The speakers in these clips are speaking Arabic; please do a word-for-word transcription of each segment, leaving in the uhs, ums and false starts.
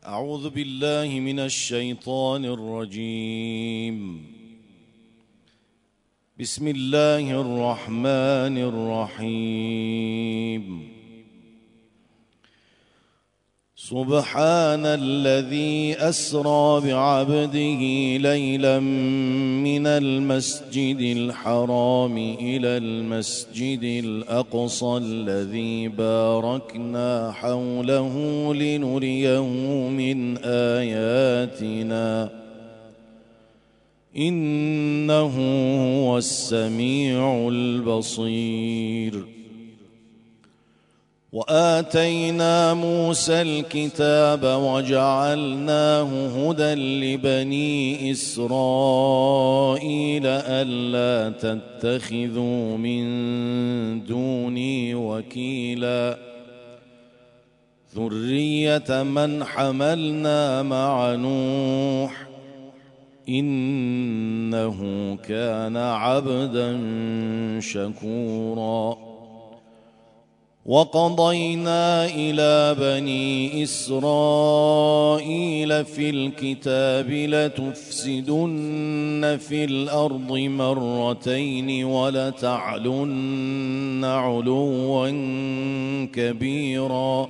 أعوذ بالله من الشيطان الرجيم. بسم الله الرحمن الرحيم. سبحان الذي أسرى بعبده ليلا من المسجد الحرام إلى المسجد الأقصى الذي باركنا حوله لنريه من آياتنا إنه هو السميع البصير. وآتينا موسى الكتاب وجعلناه هدى لبني إسرائيل ألا تتخذوا من دوني وكيلا ذرية من حملنا مع نوح إنه كان عبدا شكورا. وقضينا إلى بني إسرائيل في الكتاب لتفسدن في الأرض مرتين ولتعلن علوا كبيرا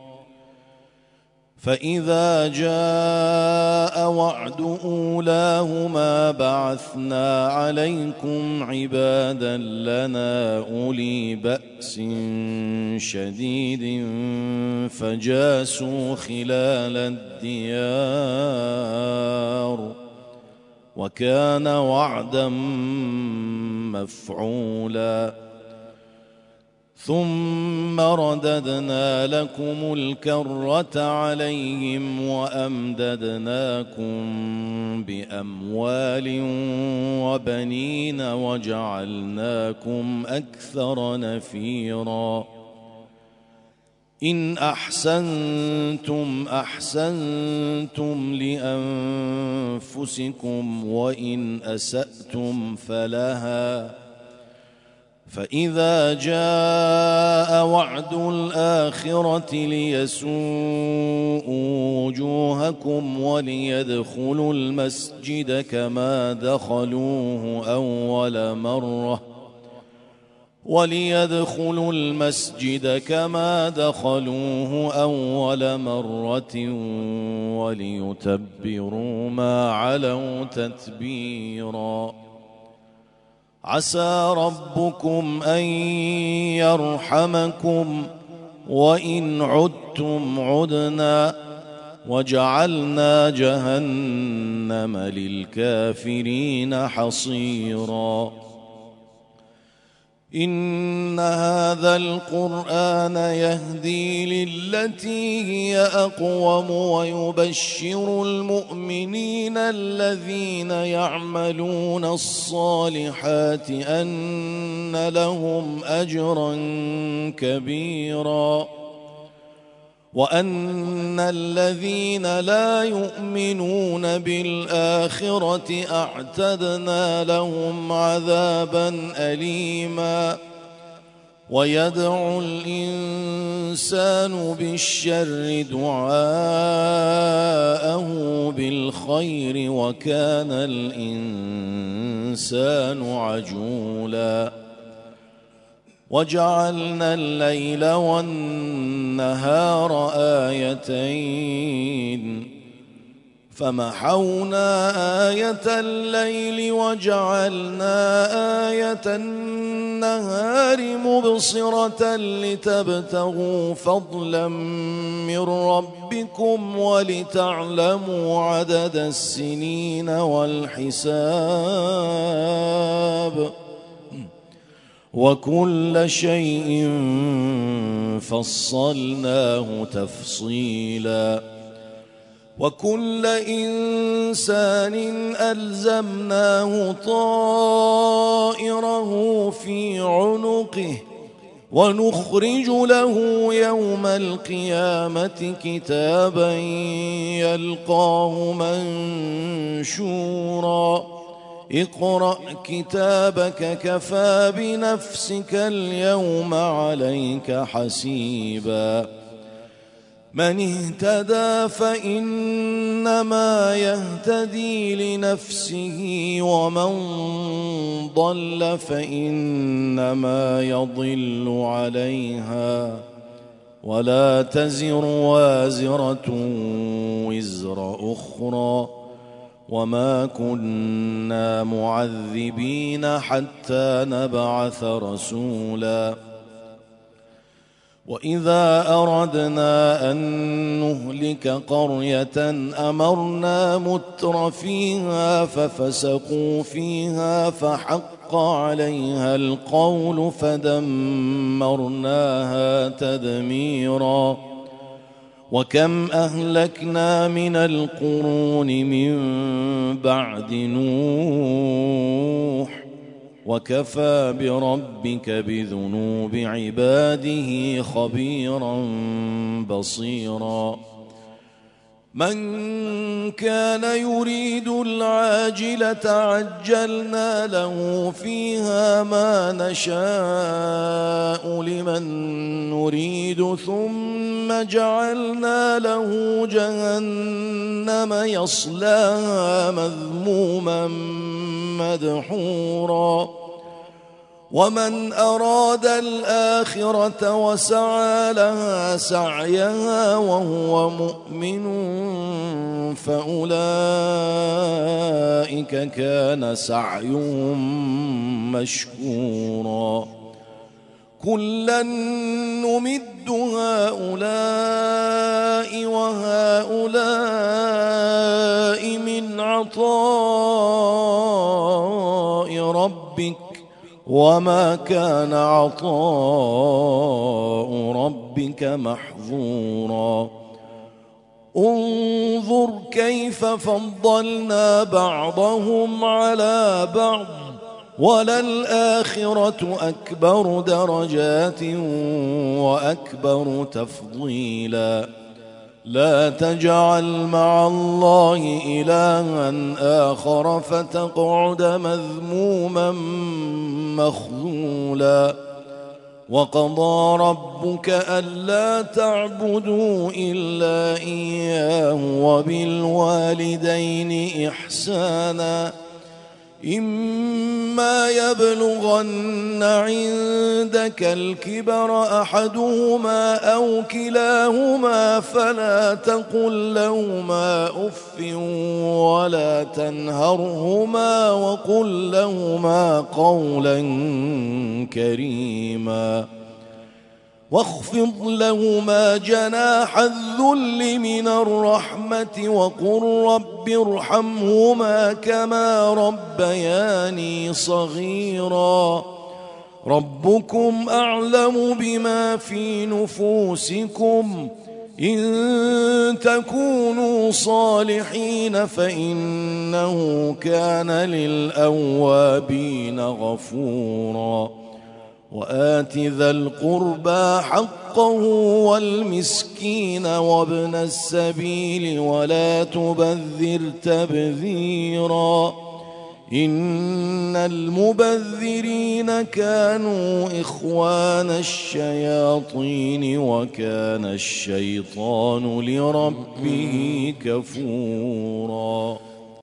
فإذا جاء وعد أولاهما بعثنا عليكم عبادا لنا أولي بأس شديد فجاسوا خلال الديار وكان وعدا مفعولا. ثم رددنا لكم الكرة عليهم وأمددناكم بأموال وبنين وجعلناكم أكثر نفيرا. إن أحسنتم أحسنتم لأنفسكم وإن أسأتم فلها فإذا جاء وعد الآخرة ليسوءوا وجوهكم وليدخلوا المسجد كما دخلوه أول مرة وليدخلوا المسجد كما دخلوه أول مرة وليتبروا ما علوا تتبيرا. عسى ربكم أن يرحمكم وإن عدتم عدنا وجعلنا جهنم للكافرين حصيرا. إن هذا القرآن يهدي للتي هي أقوم ويبشر المؤمنين الذين يعملون الصالحات أن لهم أجرا كبيرا وأن الذين لا يؤمنون بالآخرة أعتدنا لهم عذابا أليما. ويدعو الإنسان بالشر دعاءه بالخير وكان الإنسان عجولا. وجعلنا الليل والنهار آيتين فمحونا آية الليل وجعلنا آية النهار مبصرة لتبتغوا فضلا من ربكم ولتعلموا عدد السنين والحساب وكل شيء فصلناه تفصيلا. وكل إنسان ألزمناه طائره في عنقه ونخرج له يوم القيامة كتابا يلقاه منشورا. اقرأ كتابك كفى بنفسك اليوم عليك حسيبا. من اهتدى فإنما يهتدي لنفسه ومن ضل فإنما يضل عليها ولا تزر وازرة وزر أخرى وما كنا معذبين حتى نبعث رسولا وإذا أردنا أن نهلك قرية أمرنا متر فيها ففسقوا فيها فحق عليها القول فدمرناها تدميرا وكم أهلكنا من القرون من بعد نوح وكفى بربك بذنوب عباده خبيرا بصيرا من كان يريد العاجلة عجلنا له فيها ما نشاء لمن نريد ثم جعلنا له جهنم يصلاها مذموما مدحورا ومن أراد الآخرة وسعى لها سعيها وهو مؤمن فأولئك كان سعيهم مشكورا كلا نمد هؤلاء وهؤلاء من عطاء ربك وما كان عطاء ربك محظورا انظر كيف فضلنا بعضهم على بعض وللآخرة أكبر درجات وأكبر تفضيلا لا تجعل مع الله إلها آخر فتقعد مذموما مخذولا وقضى ربك ألا تعبدوا إلا إياه وبالوالدين إحسانا إما يبلغن عندك الكبر أحدهما أو كلاهما فلا تقل لهما أف ولا تنهرهما وقل لهما قولا كريما واخفض لهما جناح الذل من الرحمة وقل رب ارحمهما كما ربياني صغيرا ربكم أعلم بما في نفوسكم إن تكونوا صالحين فإنه كان للأوابين غفورا وآت ذا القربى حقه والمسكين وابن السبيل ولا تبذر تبذيرا إن المبذرين كانوا إخوان الشياطين وكان الشيطان لربه كفورا